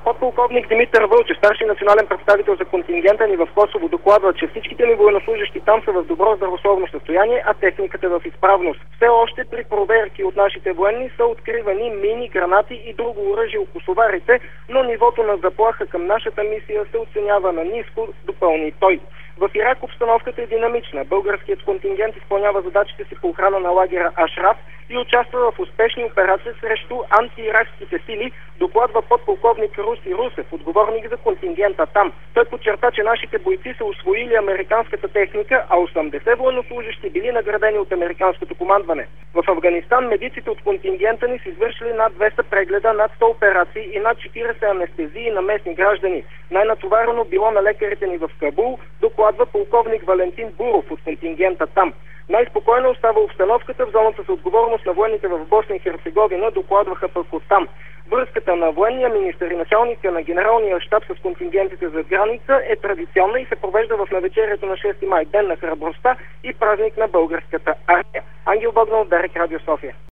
Подполковник Димитър Вълчев, старши национален представител за контингента ни в Косово, докладва, че всичките ни военнослужащи там са в добро здравословно състояние, а техниката в изправност. Все още при проверки от нашите военни са откривани мини, гранати и друго оръжие у косоварите, но нивото на заплаха към нашата мисия се оценява на ниско, допълни той. В Ирак обстановката е динамична. Българският контингент изпълнява задачите си по охрана на лагера Ашраф и участва в успешни операции срещу антииракските сили, докладва подполковник Руси Русев, отговорник за контингента там. Той подчерта, че нашите бойци са усвоили американската техника, а 80 военнослужащи били наградени от американското командване. В Афганистан медиците от контингента ни са извършили над 200 прегледа, над 100 операции и над 40 анестезии на местни граждани. Най-натоварено било на лекарите ни в Кабул, докладва полковник Валентин Буров от контингента там. Най-спокойно остава обстановката в зоната за отговорност на военните в Босна и Херцеговина, докладваха пък от там. Връзката на военния министър и началника на генералния щаб с контингентите за граница е традиционна и се провежда в навечерието на 6 май, ден на храбростта и празник на българската армия. Ангел Богданов, Дарик, Радио София.